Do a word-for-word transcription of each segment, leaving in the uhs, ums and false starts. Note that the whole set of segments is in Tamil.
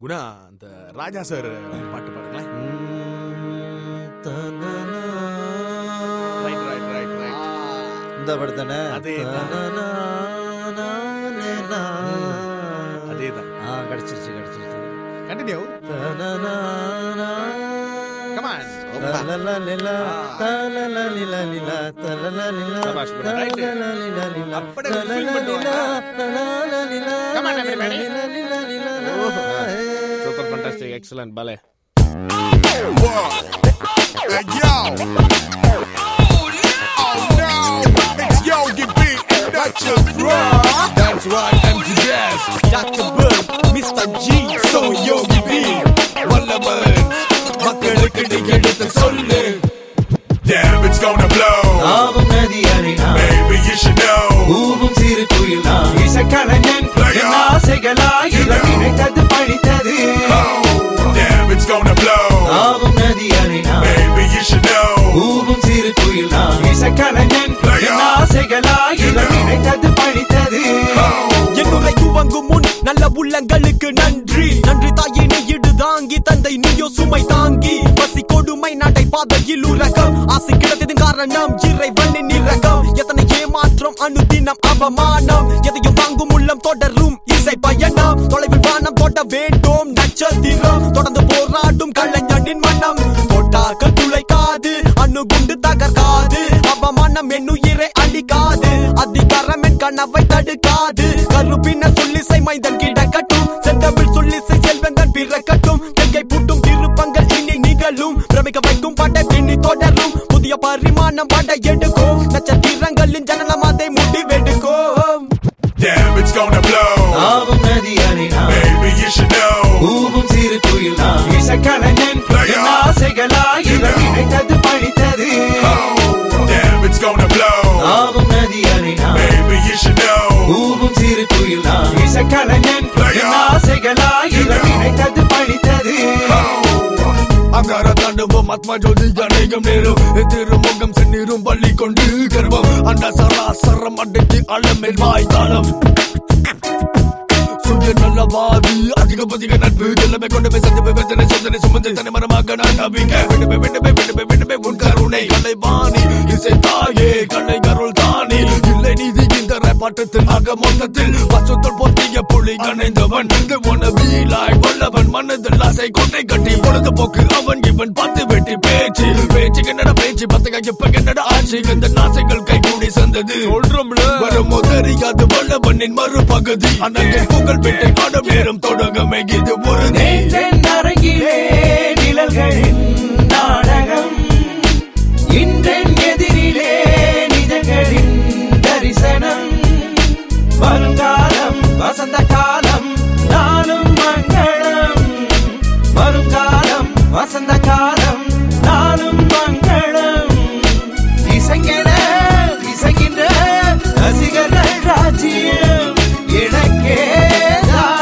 குணா அந்த ராஜா சார் பாட்டு பாடுங்களேன். ரைட் ரைட் ரைட் ரைட் இந்த பாட்டு தானே? அதே அதேதான். ஆ கிடைச்சிருச்சு கிடைச்சிருச்சு. கண்டினியூ. Come on. தலலலிலா தலலலிலா லிலா தலலலிலா தலலலிலா லிலா தலலலிலா தலலலிலா. Come on everybody. Super fantastic, excellent ballet. Hey yo. Oh no. It's Yogi B and Dutcher Bro. That's right, M T Jazz, Doctor Bird, Mister G, so Yogi B. Wallaban, மக்களுக்கு நீ எடுத்து சொல்லு. Damn, it's gonna blow. ஆவும் நதி அரினா Baby, you should know. ஊவும் சிறு குயிலா இசைக்கலைஞன் என் ஆசைகளா இவள் நினைத்தது பழித்தது. Damn, it's gonna blow. ஆவும் நதி அரினா Baby, you should know. ஊவும் சிறு குயிலா இசைக்கலைஞன் என் ஆசைகளா இவள் நினைத்தது பழித்தது. என்னுரை துவங்கும் முன் நல்ல உள்ளங்களுக்கு நன்றி நன்றி தாயே நீ இடு தாங்கி தந்தை நீயோ சுமை தாங்கி பசி கொடுமை நடை பாதையில் உறக்கம் ஆசை கிடத்ததின் காரணம் இறைவனின் இரக்கம் எத்தனை ஏமாற்றம் அனுதினம் அவமானம் எதையும் வாங்கும் உள்ளம் தொடரும் இசை பயணம் தொலைவில் வானம் தொட வேண்டும் நட்சத்திரம் தொடர்ந்து போராடும் கலைஞனின் மனம் தொட்டாக்கள் துளைக்காது அணுகுண்டு தகர்க்காது அவமானம் என்னுயிரை அழிக்காது அதிகாரம் என் கனவை தடுக்காது கருப்பின சொல்லிசை மைந்தன் கிடக்கட்டும் செந்தமிழ் சொல்லிசை செல்வந்தன் பிறக்கட்டும் கையை பூட்டும் திருப்பங்கள் இனி நிகழும் பிரமிக்க வைக்கும் படை பின்னி தொடரும் புதிய பரிமாணம் படை எடுக்கும் நட்சத்திரங்களின் ஜனனம் அதை முடிவெடுக்கும். Damn, it's gonna blow. ஆவும் நதி அரினா Baby, you should know. ஊவும் சிறு குயிலா இசைக்கலைஞன் என் ஆசைகளா இவள் நினைத்தது பழித்தது. Damn, it's gonna blow. ஆவும் நதி அரினா Baby, you should know. ஊவும் சிறு குயிலா இசைக்கலைஞன் என் ஆசைகளா இவள் நினைத்தது பழித்தது. அங்கார தாண்டவம் ஆத்மா ஜோதி அநேகம் நேரம் திருமுகம் செந்நீரும் பள்ளி கொண்டு கர்வம் அந்த சராசரம் அடைக்கு அளமேல் வாய்த்தாளம் சுய நல்லவாதி அதிக பதிக நட்பு எல்லாமே கொண்டு போய் சந்திப்பு வேதனை சோதனை சுமந்து தனி மரமாக நான் நம்பிக்கை விடுமே விடுமே விடுமே விடுமே உன் கருணை கலைவாணி இசை தாயே கலை கருள் தானி இல்லை நீதி இந்த பாட்டத்தில் ஆக மொத்தத்தில் பசுத்தல் பொத்திய புலி கணைந்தவன் வீலாய் வல்லவன் மனதில் ஆசை கொண்டை கட்டி பொழுதுபோக்கு அவன் இவன் பத்து வெட்டி பேச்சு பேச்சு என்னடா பேச்சு பத்தக இப்ப என்னடா ஆட்சி இந்த நாசைகள் கை கூடி சந்தது சொல்றோம்ல வருமோ தெரியாது வல்லவனின் மறுபகுதி அண்ணன் புகழ் பெட்டை ஆடும் நேரம் தொடங்கமே இது ஒரு நேற்றென் அரங்கிலே நிழல்களின் நாடகம் இன்றென் எதிரிலே நிஜங்களின் தரிசனம் வருங்காலம் வசந்த காலம் நாளும் மங்களம் வருங்காலம் வசந்த காலம் நாளும் மங்களம் இசைங்கிற இசைக்கின்ற ரசிகர்கள் ராஜ்யம் எனக்கேதான்.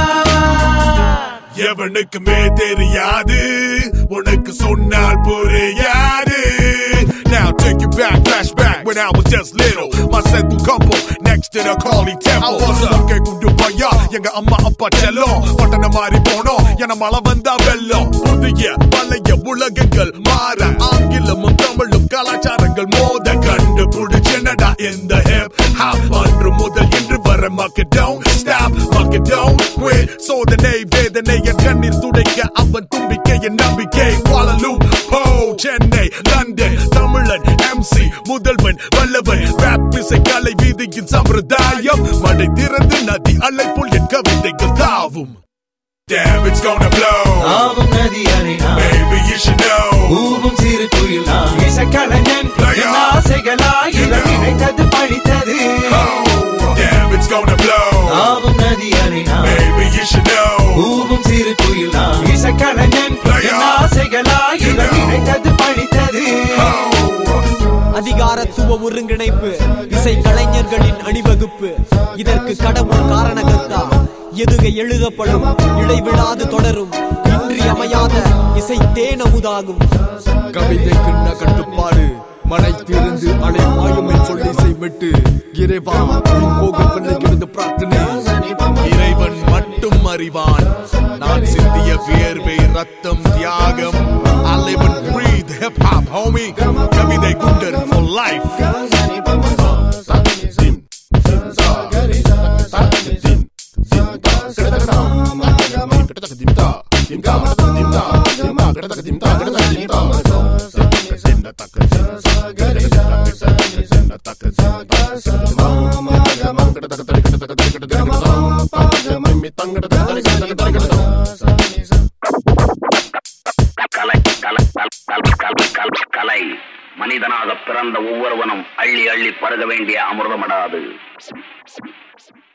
எவனுக்குமே தெரியாது உனக்கு சொன்னால் புரியாது. Now take you back, flashback when I was just little. My central couple next to the Kali temple. I was a குண்டு பையா எங்க அம்மா அப்பா செல்லம் பட்டண மாறி போனோம் என மழை வந்தா வெள்ளம். புதிய பழைய உலகங்கள் மாற ஆங்கிலமும் தமிழும் கலாச்சாரங்கள் மோத கண்டுபிடிச்சனடா இந்த ஹிப் ஹாப் அன்று முதல் இன்று வர மக்கள் don't stop மக்கள் don't quit. சோதனை வேதனை என் கண்ணீர் துடைக்க அவன் தும்பிக்கை என் நம்பிக்கை. வாழலும் போ சென்னை லண்டன் தமிழன் எம்சி முதல்வன் வல்லவன் ராப் இசை கலை வீதியின் சம்பிரதாயம் மழை திறந்து நதி அலை போல் என் கவிதைகள் தாவும். Damn, it's gonna blow. ஆவும் நதி அரினா Baby, you should know. ஊவும் சிறு குயிலா இசைக்கலைஞன் என் ஆசைகளா இவள் நினைத்தது பழித்தது. Damn, it's gonna blow. ஆவும் நதி அரினா Baby, you should know. ஊவும் சிறு குயிலா இசைக்கலைஞன் என் ஆசைகளா இவள் நினைத்தது பழித்தது. அதிகாரத்துவ ஒருங்கிணைப்பு இசை கலைஞர்களின் அணிவகுப்பு இதற்கு கடவுள் காரணகர்த்தா எதுகை எழுதப்படும் இடைவிடாது தொடரும் இன்றியமையாத இசை தேனமுதாகும். கவிதைக்குன்ன கட்டுப்பாடு மழை திறந்து அலை மாயமை சொல்லி செய்விட்டு இறைவா போகும் பிள்ளைக்கு பிரார்த்தனை இறைவன் மட்டும் அறிவான் நான் சிந்திய வியர்வை ரத்தம் தியாகம் I live and breathe hip hop homie கவிதை குண்டர் for life கலை மனிதனாக பிறந்த ஒவ்வொருவனும் அள்ளி அள்ளி பருக வேண்டிய அமிர்தமடாது.